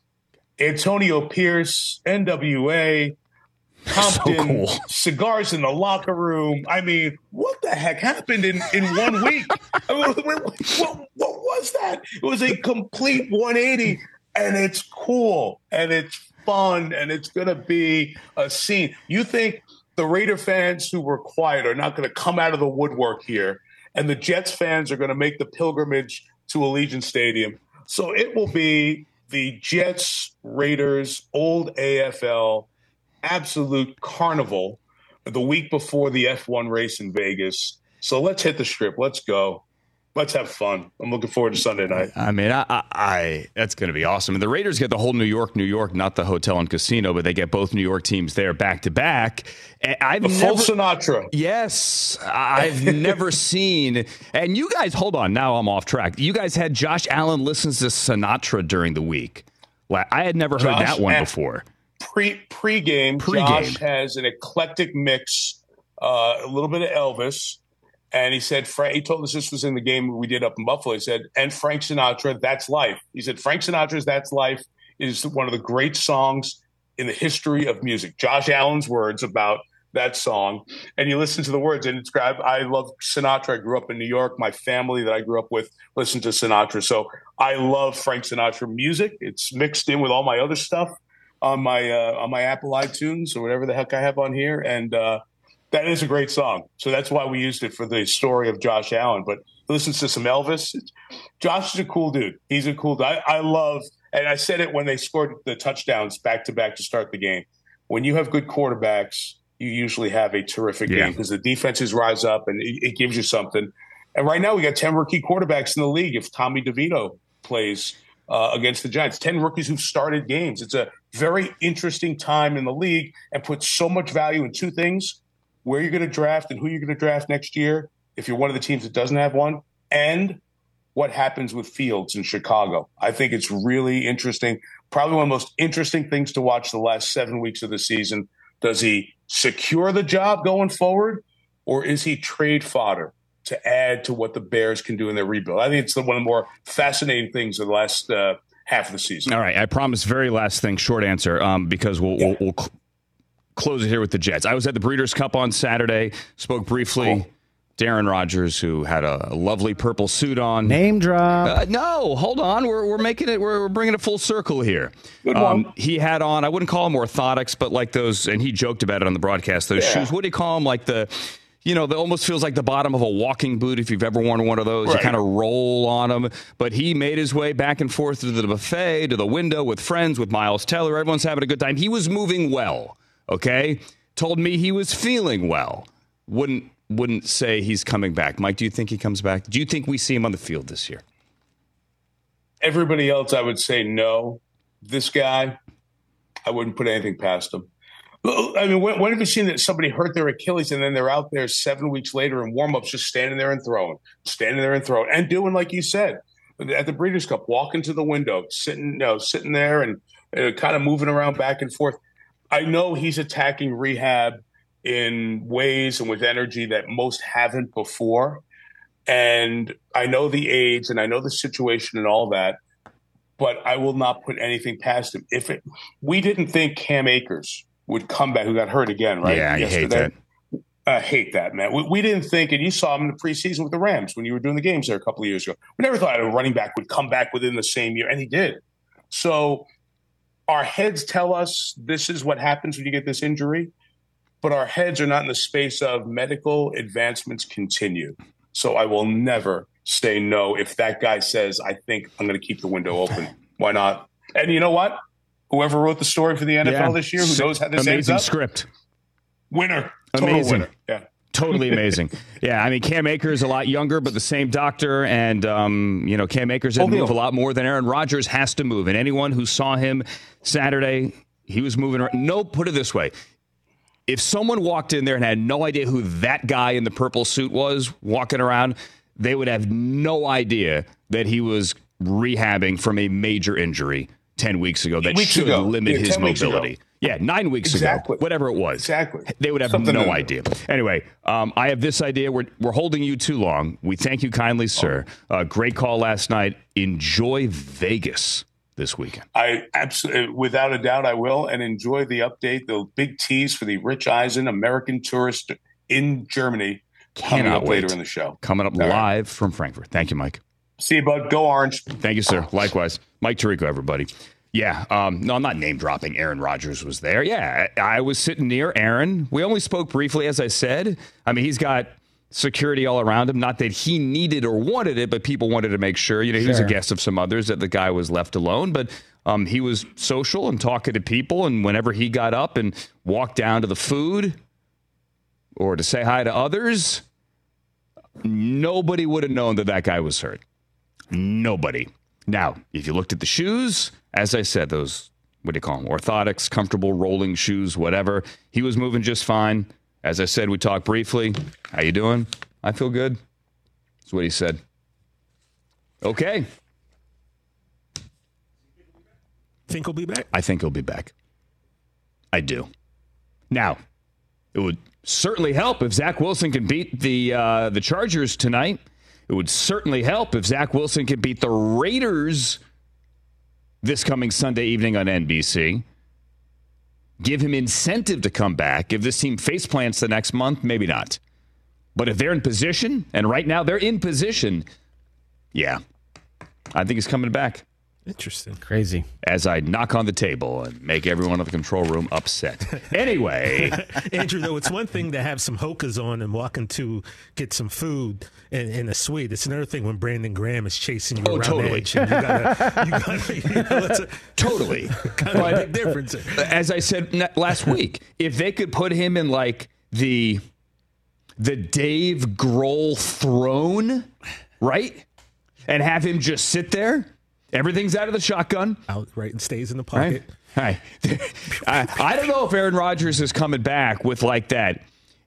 Antonio Pierce, N W A, Compton, so cool. Cigars in the locker room. I mean, what the heck happened in, in one week? I mean, what, what, what was that? It was a complete one eighty, and it's cool, and it's fun, and it's going to be a scene. You think the Raider fans who were quiet are not going to come out of the woodwork here, and the Jets fans are going to make the pilgrimage to Allegiant Stadium. So it will be the Jets, Raiders, old A F L, absolute carnival the week before the F one race in Vegas. So let's hit the strip. Let's go. Let's have fun. I'm looking forward to Sunday night. I mean, I, I, I that's going to be awesome. And the Raiders get the whole New York, New York, not the hotel and casino, but they get both New York teams there back to back. I've the never, full Sinatra. Yes, I've never seen. And you guys, hold on. Now I'm off track. You guys had Josh Allen listens to Sinatra during the week. I had never heard Josh, that one before. Pre pre-game, Pre-game. Josh has an eclectic mix, uh, a little bit of Elvis. And he said, Frank, he told us this was in the game we did up in Buffalo. He said, and Frank Sinatra, That's Life. He said, Frank Sinatra's That's Life is one of the great songs in the history of music. Josh Allen's words about that song. And you listen to the words and it's, I, I love Sinatra. I grew up in New York. My family that I grew up with listened to Sinatra. So I love Frank Sinatra music. It's mixed in with all my other stuff on my, uh, on my Apple iTunes or whatever the heck I have on here. And, uh, that is a great song. So that's why we used it for the story of Josh Allen. But listens to some Elvis. Josh is a cool dude. He's a cool dude. I, I love, and I said it when they scored the touchdowns back to back to start the game. When you have good quarterbacks, you usually have a terrific Yeah. game because the defenses rise up and it, it gives you something. And right now we got ten rookie quarterbacks in the league. If Tommy DeVito plays uh, against the Giants, ten rookies who've started games. It's a very interesting time in the league and puts so much value in two things: where you're going to draft and who you're going to draft next year, if you're one of the teams that doesn't have one, and what happens with Fields in Chicago. I think it's really interesting. Probably one of the most interesting things to watch the last seven weeks of the season. Does he secure the job going forward, or is he trade fodder to add to what the Bears can do in their rebuild? I think it's the, one of the more fascinating things of the last uh, half of the season. All right, I promise, very last thing, short answer, um, because we'll, Yeah. we'll, we'll cl- close it here with the Jets. I was at the Breeders' Cup on Saturday, spoke briefly. Cool. Darren Rogers, who had a, a lovely purple suit on. Name drop. Uh, no, hold on. We're we're making it. We're, we're bringing it full circle here. Good um, one. He had on. I wouldn't call them orthotics, but like those. And he joked about it on the broadcast. Those Yeah. shoes. What do you call them? Like the, you know, that almost feels like the bottom of a walking boot. If you've ever worn one of those, Right. you kind of roll on them. But he made his way back and forth to the buffet, to the window with friends, with Miles Teller. Everyone's having a good time. He was moving well. Okay, told me he was feeling well. Wouldn't. Wouldn't say he's coming back. Mike, do you think he comes back? Do you think we see him on the field this year? Everybody else, I would say no. This guy, I wouldn't put anything past him. I mean, when, when have you seen that somebody hurt their Achilles and then they're out there seven weeks later in warm-ups just standing there and throwing, standing there and throwing, and doing like you said at the Breeders' Cup, walking to the window, sitting, you know, sitting there and uh, kind of moving around back and forth. I know he's attacking rehab in ways and with energy that most haven't before. And I know the age and I know the situation and all that, but I will not put anything past him. If it, we didn't think Cam Akers would come back, who got hurt again, right? Yeah, I hate yesterday. that. I hate that, man. We, we didn't think, and you saw him in the preseason with the Rams when you were doing the games there a couple of years ago. We never thought a running back would come back within the same year, and he did. So our heads tell us this is what happens when you get this injury, but our heads are not in the space of medical advancements continue. So I will never say no if that guy says, I think I'm going to keep the window open. Why not? And you know what? Whoever wrote the story for the N F L yeah. this year, who knows how this ends up? Amazing script. Winner. Total Amazing. Winner. Yeah. Totally amazing. Yeah, I mean, Cam Akers a lot younger, but the same doctor. And, um, you know, Cam Akers didn't oh, move a lot more than Aaron Rodgers has to move. And anyone who saw him Saturday, he was moving around. No, put it this way. If someone walked in there and had no idea who that guy in the purple suit was walking around, they would have no idea that he was rehabbing from a major injury ten weeks ago that should ago. limit yeah, his mobility. Yeah, nine weeks exactly. ago, whatever it was. Exactly. They would have Something no idea. Anyway, um, I have this idea. We're, we're holding you too long. We thank you kindly, sir. Uh, great call last night. Enjoy Vegas this weekend. I absolutely, without a doubt, I will, and enjoy the update, the big tease for the Rich Eisen American tourist in Germany coming Cannot up wait. later in the show. Coming up All live right. from Frankfurt. Thank you, Mike. See you, bud. Go Orange. Thank you, sir. Likewise. Mike Tirico, everybody. Yeah, um, no, I'm not name dropping. Aaron Rodgers was there. Yeah, I was sitting near Aaron. We only spoke briefly, as I said. I mean, he's got security all around him. Not that he needed or wanted it, but people wanted to make sure. You know, he sure. was a guest of some others that the guy was left alone. But um, he was social and talking to people. And whenever he got up and walked down to the food or to say hi to others, nobody would have known that that guy was hurt. Nobody. Now, if you looked at the shoes, as I said, those, what do you call them, orthotics, comfortable rolling shoes, whatever, he was moving just fine. As I said, we talked briefly. How you doing? I feel good. That's what he said. Okay. Think he'll be back? I think he'll be back. I do. Now, it would certainly help if Zach Wilson can beat the uh, the Chargers tonight. It would certainly help if Zach Wilson could beat the Raiders this coming Sunday evening on N B C. Give him incentive to come back. If this team face plants the next month, maybe not. But if they're in position, and right now they're in position, yeah, I think he's coming back. Interesting. Crazy. As I knock on the table and make everyone in the control room upset. Anyway. Andrew, though, it's one thing to have some hokas on and walking to get some food in, in a suite. It's another thing when Brandon Graham is chasing you oh, around totally. the edge. And you gotta, you gotta, you know, it's a, totally. Kind of a big difference. As I said last week, if they could put him in like the the Dave Grohl throne, right? And have him just sit there. Everything's out of the shotgun. Out, right, and stays in the pocket. Right. I, I don't know if Aaron Rodgers is coming back with like that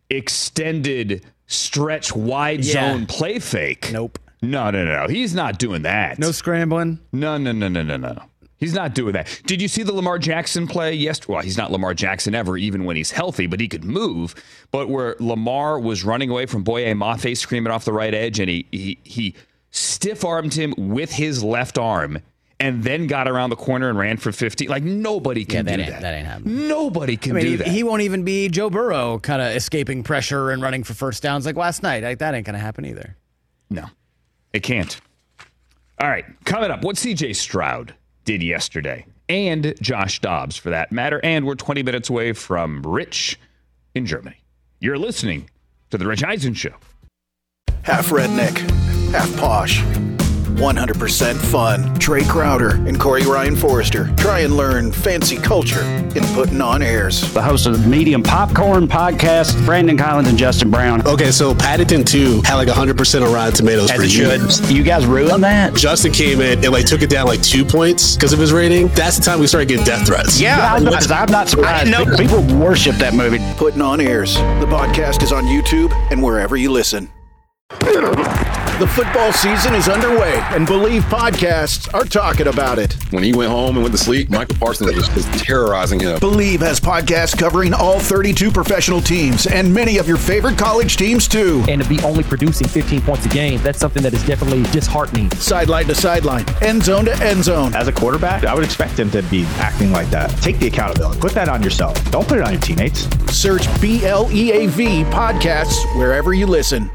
extended stretch wide yeah. zone play fake. Nope. No, no, no, no. He's not doing that. No scrambling. No, no, no, no, no, no. He's not doing that. Did you see the Lamar Jackson play yesterday? Well, he's not Lamar Jackson ever, even when he's healthy, but he could move. But where Lamar was running away from Boye Mafe screaming off the right edge, and he he he stiff-armed him with his left arm and then got around the corner and ran for fifty. Like, nobody can yeah, that do ain't, that. That ain't happening. Nobody can I mean, do he, that. He won't even be Joe Burrow kind of escaping pressure and running for first downs like last night. Like, that ain't going to happen either. No, it can't. All right, coming up, what C J Stroud did yesterday, and Josh Dobbs, for that matter, and we're twenty minutes away from Rich in Germany. You're listening to The Rich Eisen Show. Half redneck, half posh, one hundred percent fun. Trey Crowder and Corey Ryan Forrester try and learn fancy culture in putting on airs. The host of the Medium Popcorn Podcast, Brandon Collins and Justin Brown. Okay, so Paddington two had like one hundred percent on Rotten Tomatoes. As for it you. should. You guys ruined that? Justin came in and like took it down like two points because of his rating. That's the time we started getting death threats. Yeah, yeah I'm, not, I'm not surprised. I didn't know. People worship that movie. Putting on airs. The podcast is on YouTube and wherever you listen. The football season is underway, and Believe podcasts are talking about it. When he went home and went to sleep, Michael Parsons was just terrorizing him. Believe has podcasts covering all thirty-two professional teams and many of your favorite college teams, too. And to be only producing fifteen points a game, that's something that is definitely disheartening. Sideline to sideline, end zone to end zone. As a quarterback, I would expect him to be acting like that. Take the accountability. Put that on yourself. Don't put it on your teammates. Search B L E A V podcasts wherever you listen.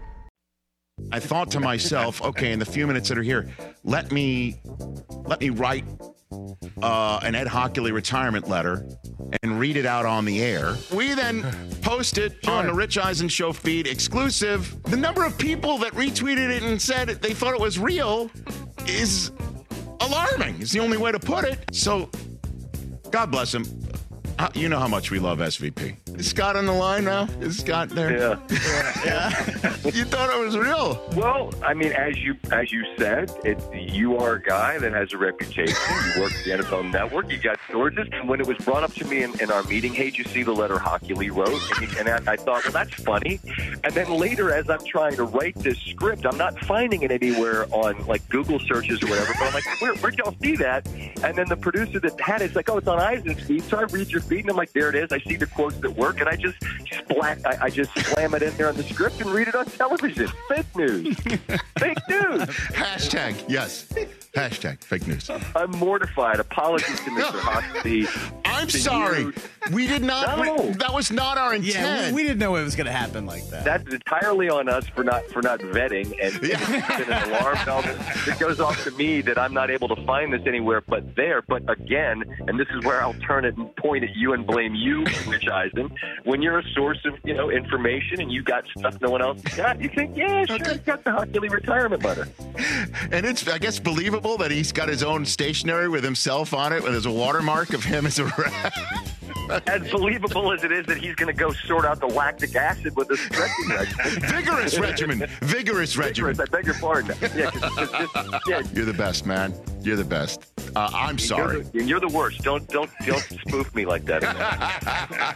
I thought to myself, okay, in the few minutes that are here, let me let me write uh, an Ed Hockley retirement letter and read it out on the air. We then post it sure. on the Rich Eisen Show feed, exclusive. The number of people that retweeted it and said they thought it was real is alarming. Is the only way to put it. So, God bless him. You know how much we love S V P. Is Scott on the line now? Is Scott there? Yeah. yeah. yeah. You thought it was real. Well, I mean, as you as you said, it, you are a guy that has a reputation. You work at the N F L Network. You got sources. And when it was brought up to me in, in our meeting, hey, did you see the letter Hockley wrote? And, he, and I, I thought, well, that's funny. And then later, as I'm trying to write this script, I'm not finding it anywhere on, like, Google searches or whatever. But I'm like, Where, where'd y'all see that? And then the producer that had it's like, oh, it's on Eisen's feed. So I read your feed, and I'm like, there it is. I see the quotes that work, and I just splat, I, I just slam it in there on the script and read it on television. Fake news. Fake news. Hashtag, yes. Hashtag fake news. I'm mortified. Apologies to Mister Hockley. I'm to sorry. You. We did not. No. We, that was not our intent. Yeah, we, we didn't know it was going to happen like that. That's entirely on us for not for not vetting, and yeah. it's been an alarm bell that, that goes off to me that I'm not able to find this anywhere but there. But again, and this is where I'll turn it and point at you and blame you, Rich Eisen. When you're a source of you know information and you got stuff no one else got, you think, yeah, sure, okay. you got the Hockley retirement letter. And it's, I guess, believable that he's got his own stationery with himself on it, where there's a watermark of him as a rep. As believable as it is that he's going to go sort out the lactic acid with a stretching regimen. Vigorous regimen. Vigorous regimen. Vigorous, I beg your pardon. Yeah, cause, cause, cause, yeah. You're the best, man. You're the best. Uh, I'm sorry. You're the, and you're the worst. Don't don't don't spoof me like that anymore.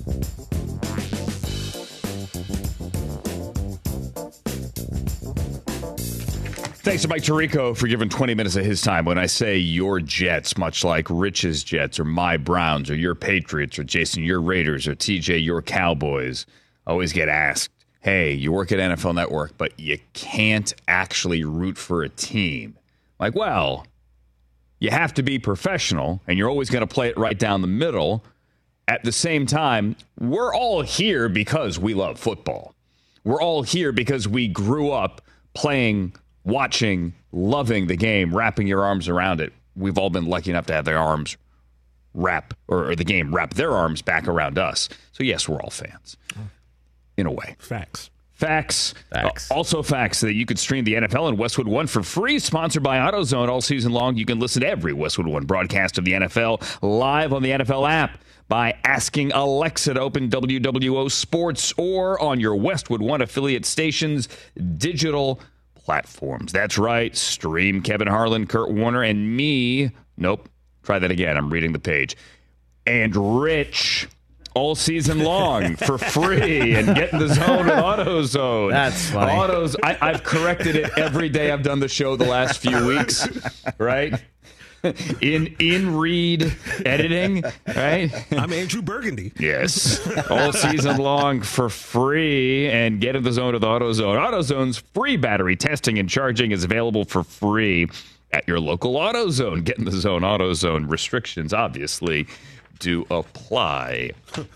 Thanks to Mike Tirico for giving twenty minutes of his time. When I say your Jets, much like Rich's Jets or my Browns or your Patriots or Jason, your Raiders or T J, your Cowboys, I always get asked, hey, you work at N F L Network, but you can't actually root for a team. Like, well, you have to be professional, and you're always going to play it right down the middle. At the same time, we're all here because we love football. We're all here because we grew up playing, watching, loving the game, wrapping your arms around it. We've all been lucky enough to have their arms wrap, or, or the game wrap their arms back around us. So, yes, we're all fans, in a way. Facts. Facts. Facts. Uh, also facts that you could stream the N F L and Westwood One for free, sponsored by AutoZone all season long. You can listen to every Westwood One broadcast of the N F L live on the N F L app by asking Alexa to open W W O Sports or on your Westwood One affiliate stations' digital platforms. That's right. Stream Kevin Harlan, Kurt Warner, and me. Nope. Try that again. I'm reading the page. And Rich all season long for free and get in the zone with AutoZone. That's funny. Autos, I, I've corrected it every day I've done the show the last few weeks, right? In in read editing, right? I'm Andrew Burgundy. Yes. All season long for free and get in the zone with AutoZone. AutoZone's free battery testing and charging is available for free at your local AutoZone. Get in the zone. AutoZone. Restrictions, obviously, do apply.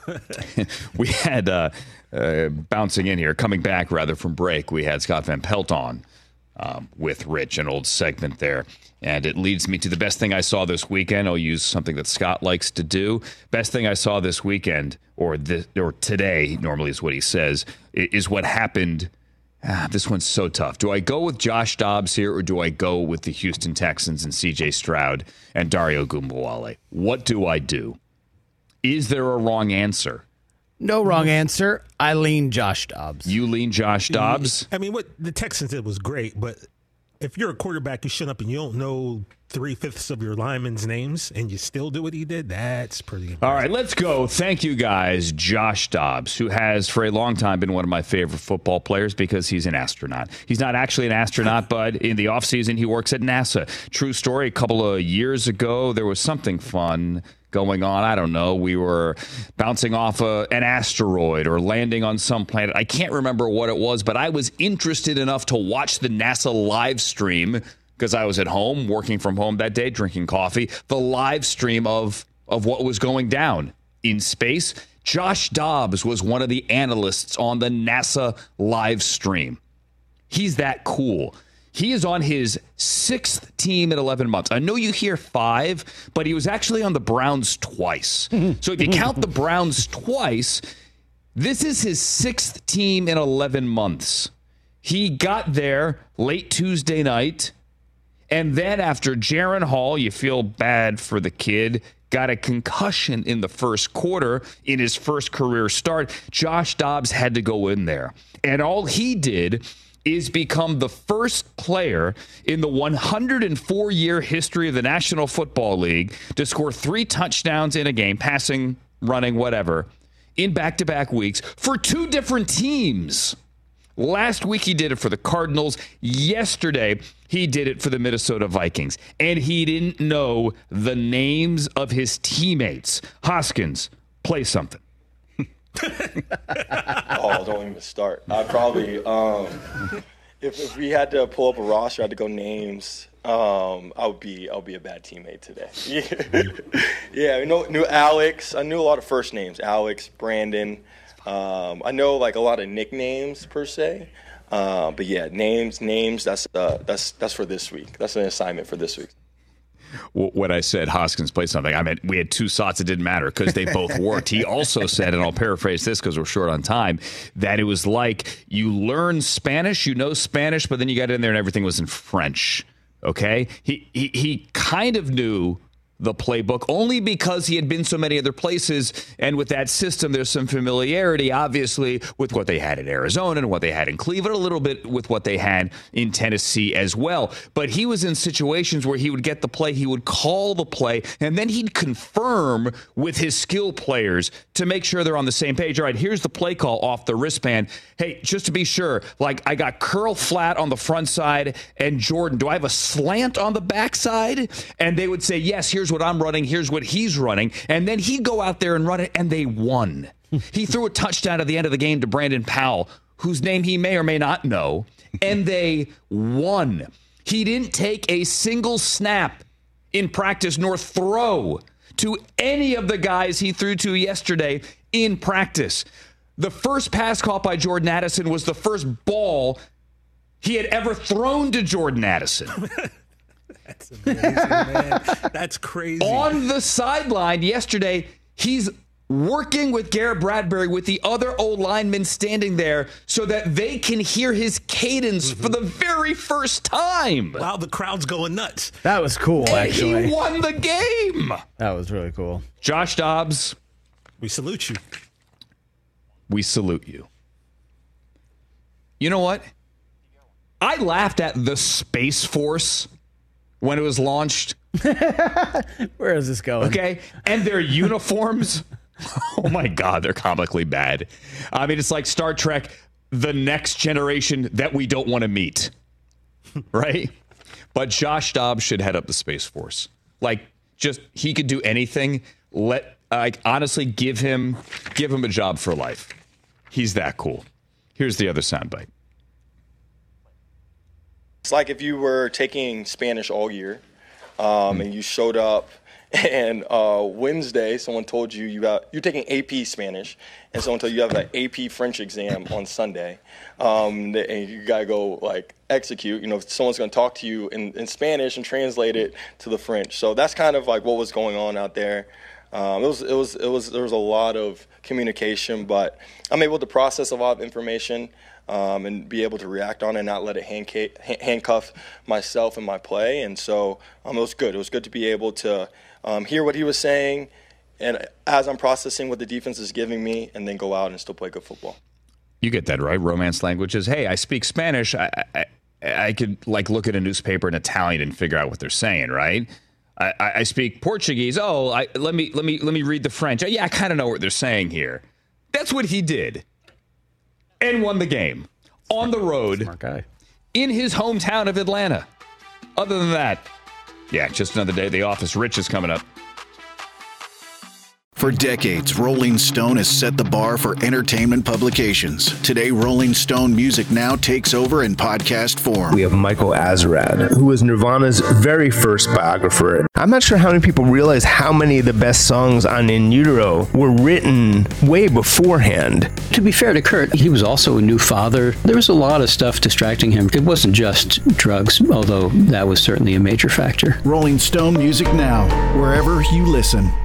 We had, uh, uh, bouncing in here, coming back rather from break, we had Scott Van Pelt on um, with Rich, an old segment there. And it leads me to the best thing I saw this weekend. I'll use something that Scott likes to do. Best thing I saw this weekend, or this, or today, normally is what he says, is what happened. Ah, this one's so tough. Do I go with Josh Dobbs here, or do I go with the Houston Texans and C J Stroud and Dario Gumawale? What do I do? Is there a wrong answer? No wrong answer. I lean Josh Dobbs. You lean Josh Dobbs? I mean, what the Texans did was great, but if you're a quarterback, you shut up and you don't know three-fifths of your linemen's names and you still do what he did, that's pretty impressive. All right, let's go. Thank you, guys. Josh Dobbs, who has for a long time been one of my favorite football players because he's an astronaut. He's not actually an astronaut, but in the offseason, he works at NASA. True story, a couple of years ago, there was something fun going on. I don't know. We were bouncing off a, an asteroid or landing on some planet. I can't remember what it was, but I was interested enough to watch the NASA live stream because I was at home working from home that day, drinking coffee, the live stream of, of what was going down in space. Josh Dobbs was one of the analysts on the NASA live stream. He's that cool. He is on his sixth team in eleven months. I know you hear five, but he was actually on the Browns twice. So if you count the Browns twice, this is his sixth team in eleven months. He got there late Tuesday night, and then after Jaren Hall, you feel bad for the kid, got a concussion in the first quarter in his first career start, Josh Dobbs had to go in there. And all he did is become the first player in the one hundred four year history of the National Football League to score three touchdowns in a game, passing, running, whatever, in back-to-back weeks for two different teams. Last week he did it for the Cardinals. Yesterday he did it for the Minnesota Vikings. And he didn't know the names of his teammates. Hoskins, play something. Oh, don't even start. I probably, um, if, if we had to pull up a roster, I had to go names. Um, I would be, I would be a bad teammate today. Yeah, yeah. I know, knew Alex. I knew a lot of first names. Alex, Brandon. Um, I know like a lot of nicknames per se. Uh, but yeah, names, names. That's uh, that's that's for this week. That's an assignment for this week. When I said Hoskins played something, I meant we had two shots. It didn't matter because they both worked. He also said, and I'll paraphrase this because we're short on time, that it was like you learn Spanish, you know Spanish, but then you got in there and everything was in French. Okay? He he, he kind of knew the playbook only because he had been so many other places, and with that system there's some familiarity obviously with what they had in Arizona and what they had in Cleveland, a little bit with what they had in Tennessee as well. But he was in situations where he would get the play, he would call the play, and then he'd confirm with his skill players to make sure they're on the same page. All right, here's the play call off the wristband. Hey, just to be sure, like I got curl flat on the front side, and Jordan, do I have a slant on the backside? And they would say, yes, here's what I'm running, here's what he's running, and then he'd go out there and run it, and they won. He threw a touchdown at the end of the game to Brandon Powell, whose name he may or may not know, and they won. He didn't take a single snap in practice nor throw to any of the guys he threw to yesterday in practice. The first pass caught by Jordan Addison was the first ball he had ever thrown to Jordan Addison. That's amazing, man. That's crazy. On the sideline yesterday, he's working with Garrett Bradbury with the other old linemen standing there so that they can hear his cadence mm-hmm. for the very first time. Wow, the crowd's going nuts. That was cool, and actually. He won the game. That was really cool. Josh Dobbs, we salute you. We salute you. You know what? I laughed at the Space Force when it was launched. Where is this going? Okay. And their uniforms. Oh, my God. They're comically bad. I mean, it's like Star Trek, the next generation that we don't want to meet. Right? But Josh Dobbs should head up the Space Force. Like, just, he could do anything. Let, like, honestly, give him, give him a job for life. He's that cool. Here's the other soundbite. It's like if you were taking Spanish all year um, and you showed up and uh, Wednesday someone told you you got, you're taking A P Spanish and someone told you you have an A P French exam on Sunday um, and you got to go like execute. You know, someone's going to talk to you in, in Spanish and translate it to the French. So that's kind of like what was going on out there. Um, it was, it was, it was, there was a lot of communication, but I'm able to process a lot of information. Um, and be able to react on it and not let it handca- handcuff myself and my play. And so um, it was good. It was good to be able to um, hear what he was saying and as I'm processing what the defense is giving me and then go out and still play good football. You get that, right? Romance languages. Hey, I speak Spanish. I, I, I could like look at a newspaper in Italian and figure out what they're saying, right? I, I speak Portuguese. Oh, I, let me let me let me read the French. Oh, yeah, I kind of know what they're saying here. That's what he did, and won the game on the road Smart guy. in his hometown of Atlanta. Other than that, yeah, just another day at the office. Rich is coming up. For decades, Rolling Stone has set the bar for entertainment publications. Today, Rolling Stone Music Now takes over in podcast form. We have Michael Azerrad, who was Nirvana's very first biographer. I'm not sure how many people realize how many of the best songs on In Utero were written way beforehand. To be fair to Kurt, he was also a new father. There was a lot of stuff distracting him. It wasn't just drugs, although that was certainly a major factor. Rolling Stone Music Now, wherever you listen.